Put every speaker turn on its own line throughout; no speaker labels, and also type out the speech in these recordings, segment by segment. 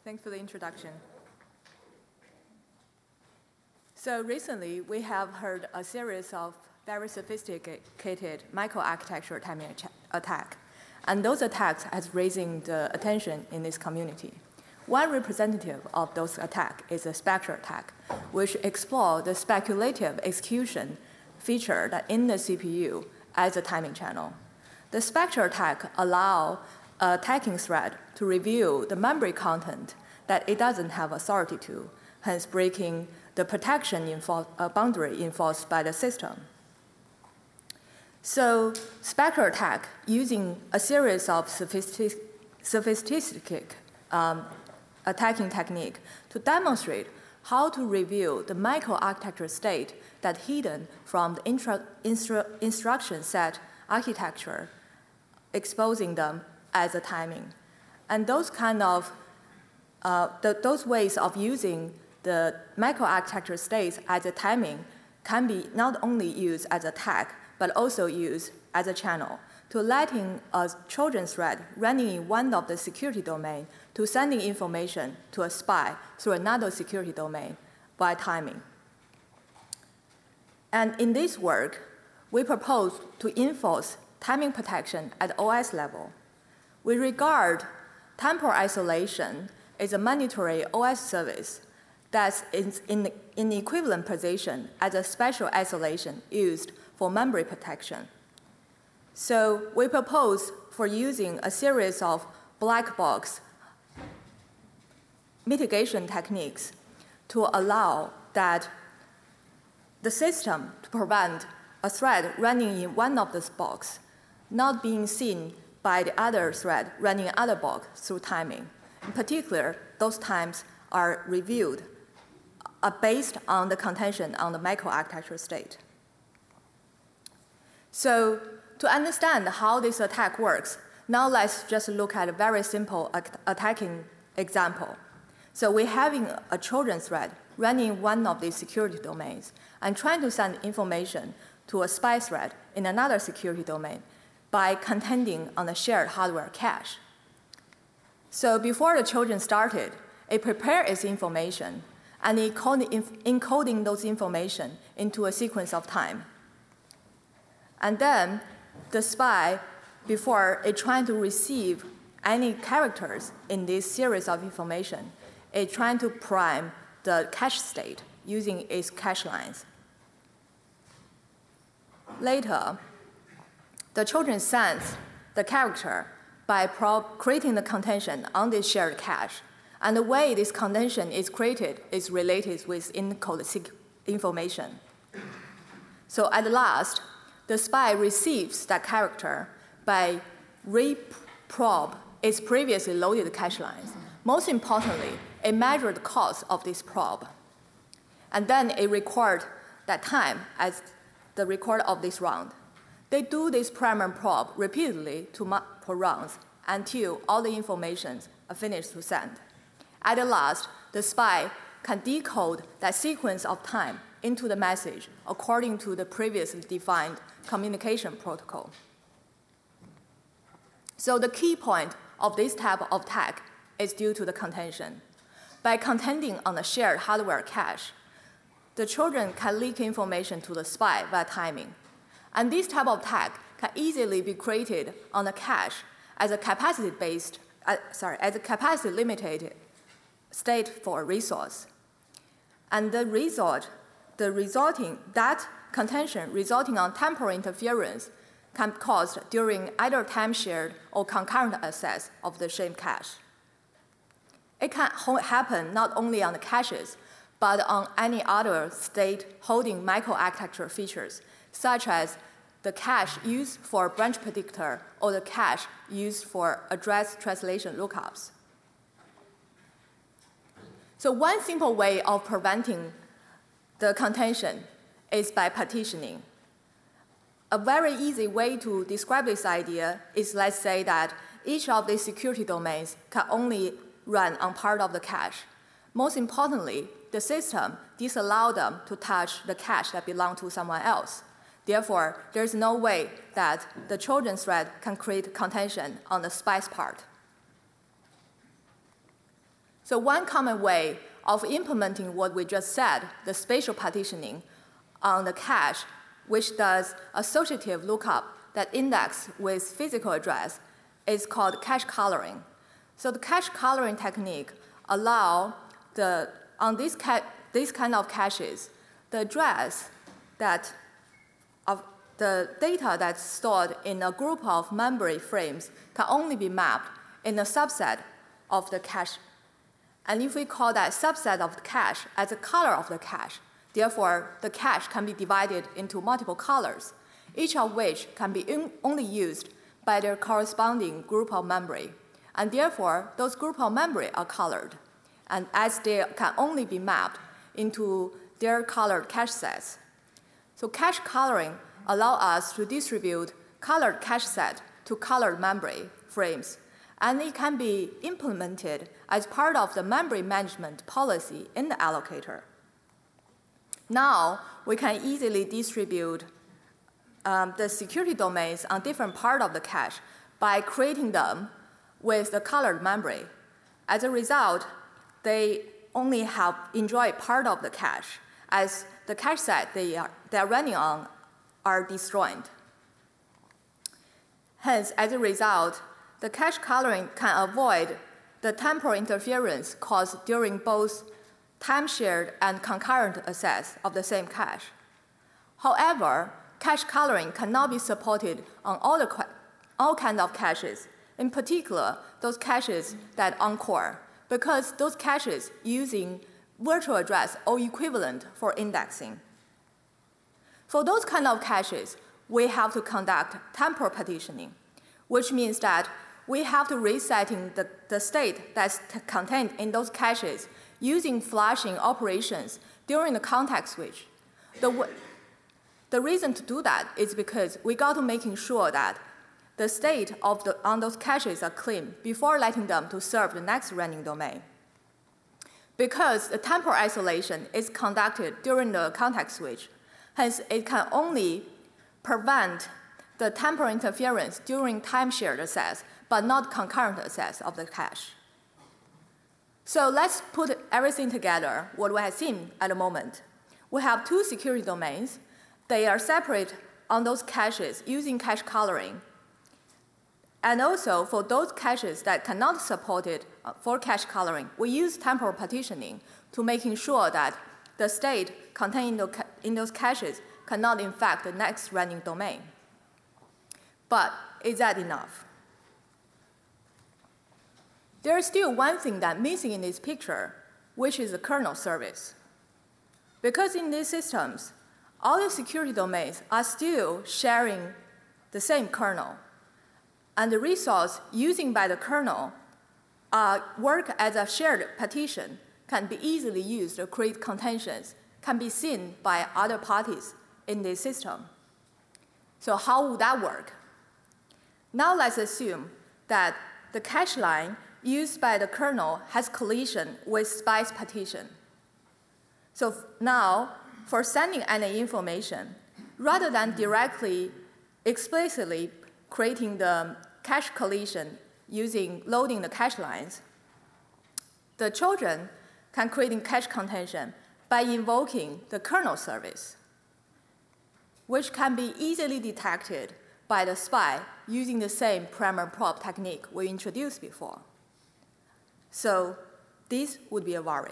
Thanks for the introduction. So recently, we have heard a series of very sophisticated microarchitecture timing attack. And those attacks has raising the attention in this community. One representative of those attacks is a Spectre attack, which explore the speculative execution feature that in the CPU as a timing channel. The Spectre attack allows a attacking thread to review the memory content that it doesn't have authority to, hence breaking the protection boundary enforced by the system. So Spectre attack, using a series of sophisticated attacking technique to demonstrate how to review the microarchitecture state that hidden from the instruction set architecture, exposing them as a timing. And those kind of, those ways of using the microarchitecture states as a timing can be not only used as a tag, but also used as a channel to letting a Trojan thread running in one of the security domain to sending information to a spy through another security domain by timing. And in this work, we propose to enforce timing protection at OS level. We regard temporal isolation as a mandatory OS service that's in equivalent position as a special isolation used for memory protection. So we propose for using a series of black box mitigation techniques to allow that the system to prevent a thread running in one of those boxes not being seen by the other thread running other box through timing. In particular, those times are reviewed based on the contention on the microarchitecture state. So to understand how this attack works, now let's just look at a very simple attacking example. So we're having a Trojan thread running one of these security domains and trying to send information to a spy thread in another security domain by contending on a shared hardware cache. So before the Trojan started, it prepared its information and it encoding those information into a sequence of time. And then the spy, before it trying to receive any characters in this series of information, it trying to prime the cache state using its cache lines. Later, the Trojan sends the character by creating the contention on this shared cache. And the way this contention is created is related with encoded information. So at last, the spy receives that character by reprobe its previously loaded cache lines. Most importantly, it measured the cost of this probe. And then it records that time as the record of this round. They do this primary probe repeatedly per rounds until all the information are finished to send. At last, the spy can decode that sequence of time into the message according to the previously defined communication protocol. So the key point of this type of attack is due to the contention. By contending on a shared hardware cache, the Trojan can leak information to the spy via timing. And this type of attack can easily be created on a cache as a capacity limited state for a resource. And that contention resulting on temporal interference can be caused during either time-shared or concurrent access of the same cache. It can happen not only on the caches, but on any other state holding microarchitecture features, such as the cache used for branch predictor or the cache used for address translation lookups. So one simple way of preventing the contention is by partitioning. A very easy way to describe this idea is, let's say that each of these security domains can only run on part of the cache. Most importantly, the system disallows them to touch the cache that belongs to someone else. Therefore, there's no way that the Trojan thread can create contention on the spy's part. So one common way of implementing what we just said, the spatial partitioning on the cache, which does associative lookup that index with physical address, is called cache coloring. So the cache coloring technique allow on these kind of caches, the address that of the data that's stored in a group of memory frames can only be mapped in a subset of the cache. And if we call that subset of the cache as a color of the cache, therefore the cache can be divided into multiple colors, each of which can be only used by their corresponding group of memory. And therefore, those group of memory are colored, and as they can only be mapped into their colored cache sets. So cache coloring allows us to distribute colored cache set to colored memory frames, and it can be implemented as part of the memory management policy in the allocator. Now, we can easily distribute the security domains on different parts of the cache by creating them with the colored memory. As a result, they only have enjoyed part of the cache, as the cache set they are running on are destroyed. Hence, as a result, the cache coloring can avoid the temporal interference caused during both time-shared and concurrent access of the same cache. However, cache coloring cannot be supported on all kinds of caches, in particular those caches that encore, because those caches using virtual address or equivalent for indexing. For those kind of caches, we have to conduct temporal partitioning, which means that we have to resetting the state that's contained in those caches using flashing operations during the context switch. The reason to do that is because we got to making sure that the state on those caches are clean before letting them to serve the next running domain. Because the temporal isolation is conducted during the context switch, hence it can only prevent the temporal interference during time-shared access, but not concurrent access of the cache. So let's put everything together, what we have seen at the moment. We have two security domains. They are separate on those caches using cache coloring. And also, for those caches that cannot support it for cache coloring, we use temporal partitioning to making sure that the state contained in those caches cannot infect the next running domain. But is that enough? There is still one thing that's missing in this picture, which is the kernel service. Because in these systems, all the security domains are still sharing the same kernel. And the resource using by the kernel work as a shared partition can be easily used to create contentions, can be seen by other parties in this system. So how would that work? Now let's assume that the cache line used by the kernel has collision with SPICE partition. So now, for sending any information, rather than directly, explicitly creating the cache collision using loading the cache lines, the children can create cache contention by invoking the kernel service, which can be easily detected by the SPI using the same primer probe technique we introduced before. So this would be a worry.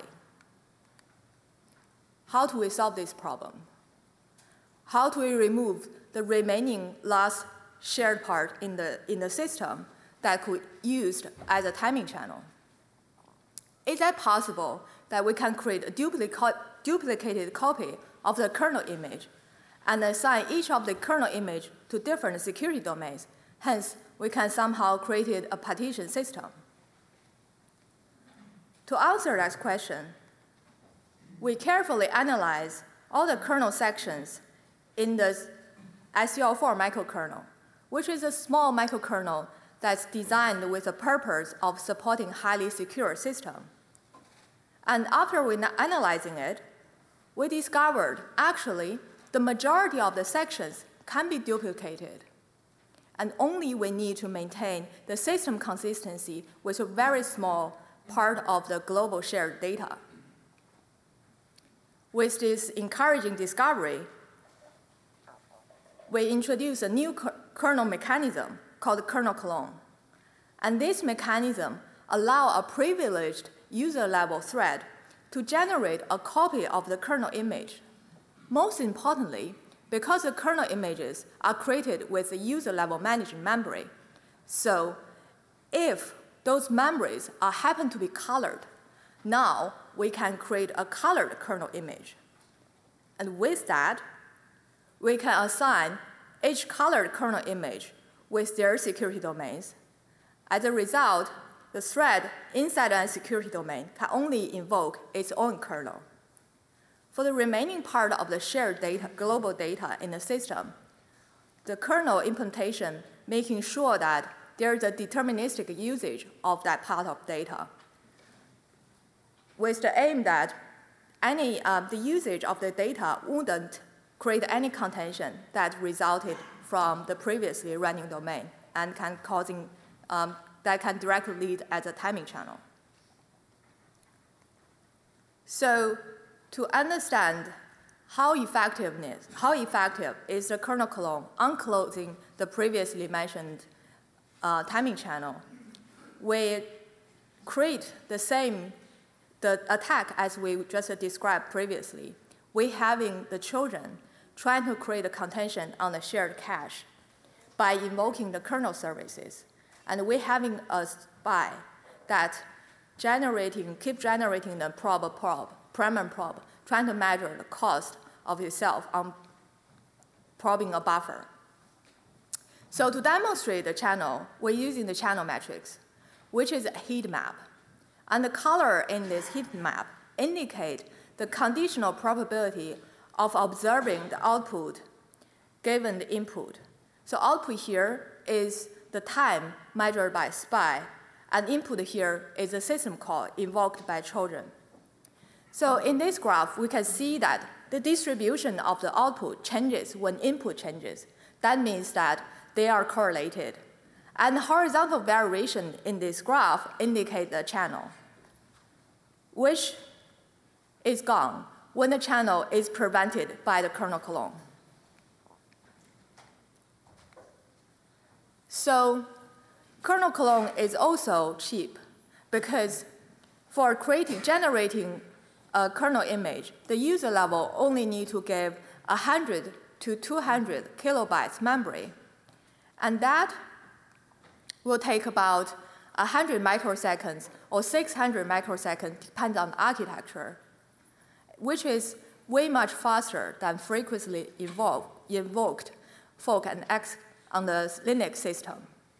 How do we solve this problem? How do we remove the remaining last shared part in the system that could be used as a timing channel? Is that possible that we can create a duplicated copy of the kernel image and assign each of the kernel image to different security domains? Hence, we can somehow create a partition system. To answer that question, we carefully analyze all the kernel sections in the SUL4 microkernel, which is a small microkernel that's designed with the purpose of supporting highly secure system. And after analyzing it, we discovered actually the majority of the sections can be duplicated. And only we need to maintain the system consistency with a very small part of the global shared data. With this encouraging discovery, we introduced a new kernel mechanism called kernel clone. And this mechanism allows a privileged user-level thread to generate a copy of the kernel image. Most importantly, because the kernel images are created with the user-level managed memory, so if those memories happen to be colored, now we can create a colored kernel image. And with that, we can assign each colored kernel image with their security domains. As a result, the thread inside a security domain can only invoke its own kernel. For the remaining part of the shared data, global data in the system, the kernel implementation making sure that there is a deterministic usage of that part of data, with the aim that the usage of the data wouldn't create any contention that resulted from the previously running domain and that can directly lead as a timing channel. So to understand how effective is the kernel clone on closing the previously mentioned timing channel, we create the attack as we just described previously. We having the children trying to create a contention on the shared cache by invoking the kernel services. And we having a spy that keep generating the primary probe, trying to measure the cost of itself on probing a buffer. So to demonstrate the channel, we're using the channel matrix, which is a heat map. And the color in this heat map indicate the conditional probability of observing the output given the input. So output here is the time measured by SPI, and input here is a system call invoked by children. So in this graph, we can see that the distribution of the output changes when input changes. That means that they are correlated. And the horizontal variation in this graph indicate the channel, which is gone when the channel is prevented by the kernel clone. So kernel clone is also cheap because for generating a kernel image, the user level only need to give 100 to 200 kilobytes memory. And that will take about 100 microseconds or 600 microseconds, depending on the architecture, which is way much faster than frequently invoked fork and X on the Linux system.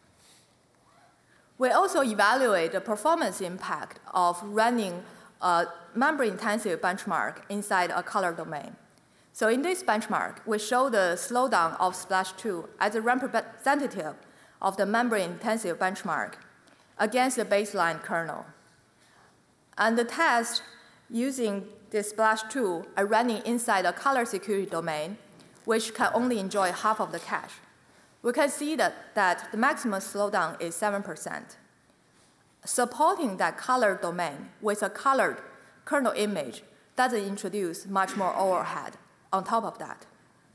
We also evaluate the performance impact of running a memory-intensive benchmark inside a color domain. So in this benchmark, we show the slowdown of Splash2 as a representative of the memory-intensive benchmark against the baseline kernel. And the test using this Splash2 are running inside a color security domain, which can only enjoy half of the cache. We can see that the maximum slowdown is 7%. Supporting that color domain with a colored kernel image doesn't introduce much more overhead on top of that.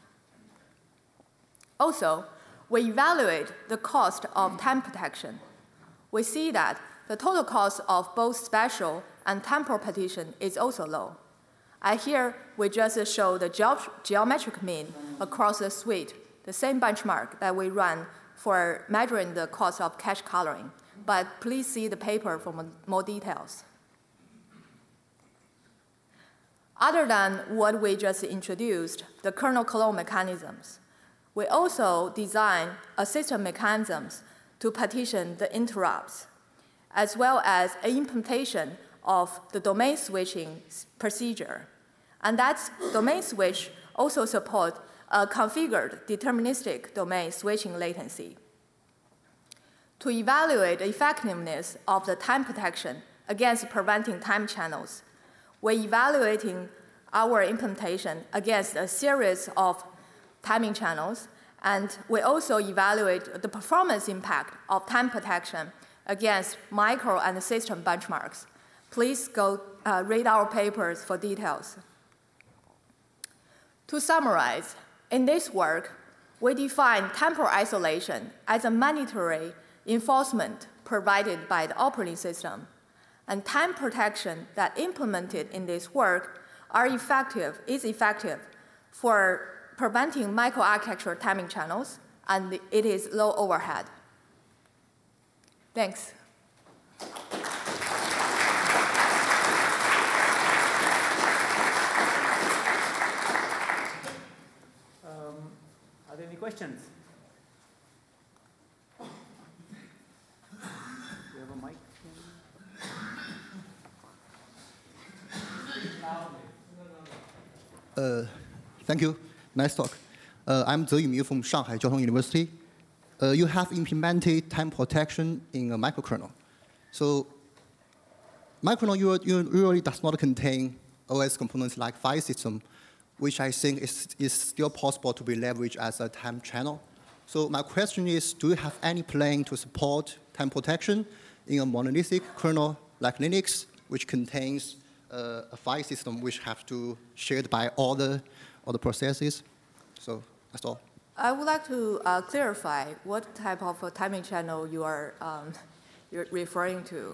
Also, we evaluate the cost of time protection. We see that the total cost of both spatial and temporal partition is also low. And here, we just show the geometric mean across the suite, the same benchmark that we run for measuring the cost of cache coloring. But please see the paper for more details. Other than what we just introduced, the kernel clone mechanisms, we also design a system mechanisms to partition the interrupts, as well as an implementation of the domain switching procedure. And that domain switch also supports a configured deterministic domain switching latency. To evaluate the effectiveness of the time protection against preventing time channels, we're evaluating our implementation against a series of timing channels, and we also evaluate the performance impact of time protection against micro and system benchmarks. Please go read our papers for details. To summarize, in this work, we define temporal isolation as a mandatory enforcement provided by the operating system, and time protection that implemented in this work is effective for preventing microarchitecture timing channels, and it is low overhead. Thanks.
Are there any questions? Do you have a mic?
Thank you. Nice talk. I'm Ze Yuming from Shanghai Jiao Tong University. You have implemented time protection in a microkernel. So microkernel usually does not contain OS components like file system, which I think is still possible to be leveraged as a time channel. So my question is, do you have any plan to support time protection in a monolithic kernel like Linux, which contains a file system which have to shared by all the processes? So that's all.
I would like to clarify what type of a timing channel you are you're referring to.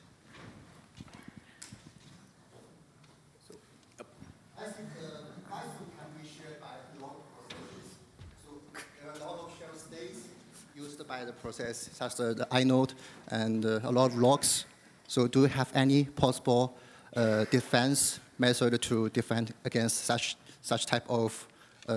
I think file system can be shared by a lot of processes. So there are a lot of shared states used by the process, such as the inode and a lot of logs. So do you have any possible defense method to defend against such type of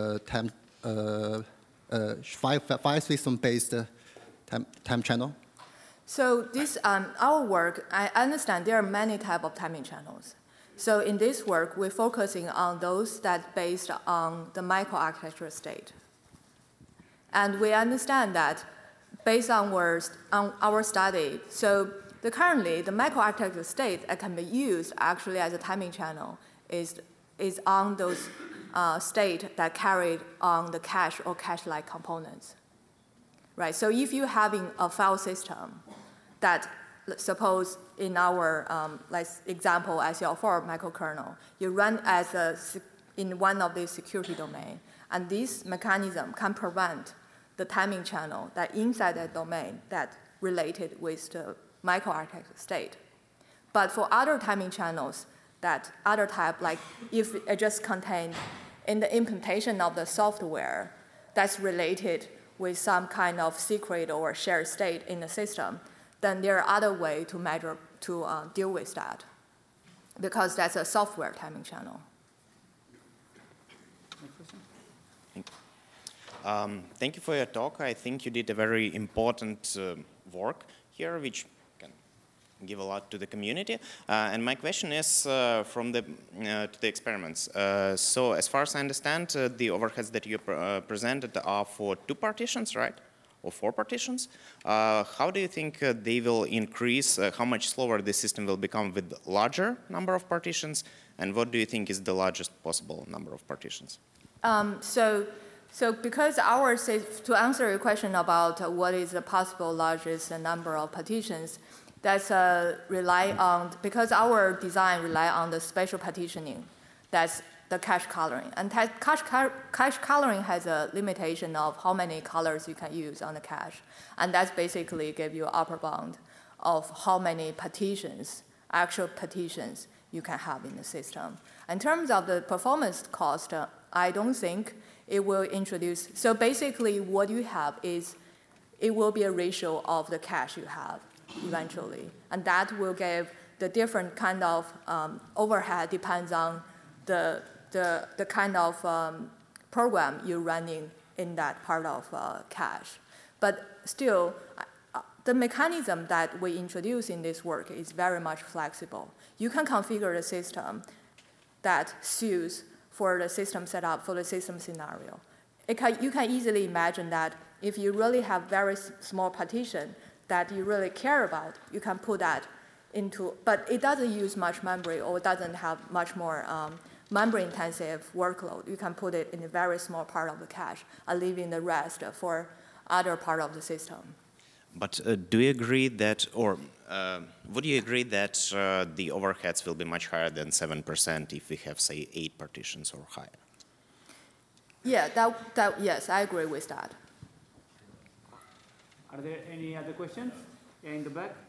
file system-based time channel?
So this, our work, I understand there are many types of timing channels. So in this work, we're focusing on those that based on the microarchitecture state. And we understand that based on our study, so currently the microarchitecture state that can be used actually as a timing channel is on those state that carried on the cache or cache-like components. Right, so if you're having a file system that, suppose in our example SL4 microkernel, you run in one of these security domain, and this mechanism can prevent the timing channel that inside that domain that related with the microarchitecture state. But for other timing channels, that other type, like if it just contained in the implementation of the software that's related with some kind of secret or shared state in the system, then there are other ways to measure, to deal with that, because that's a software timing channel.
Thank you for your talk. I think you did a very important work here, which can give a lot to the community. And my question is to the experiments. So as far as I understand, the overheads that you presented are for 2 partitions, right? Or 4 partitions. How do you think they will increase, how much slower the system will become with larger number of partitions? And what do you think is the largest possible number of partitions?
So because to answer your question about what is the possible largest number of partitions, that's because our design rely on the spatial partitioning, that's the cache coloring. And cache coloring has a limitation of how many colors you can use on the cache. And that's basically give you an upper bound of how many partitions, actual partitions, you can have in the system. In terms of the performance cost, I don't think it will introduce. So basically what you have is, it will be a ratio of the cache you have eventually. And that will give the different kind of overhead depends on the kind of program you're running in that part of cache. But still, the mechanism that we introduce in this work is very much flexible. You can configure the system that suits for the system setup, for the system scenario. You can easily imagine that if you really have very small partition that you really care about, you can put that into, but it doesn't use much memory or doesn't have much more memory-intensive workload. You can put it in a very small part of the cache and leaving the rest for other part of the system.
But do you agree that, or would you agree that the overheads will be much higher than 7% if we have, say, 8 partitions or higher?
Yeah, yes, I agree with that.
Are there any other questions? Yeah, in the back.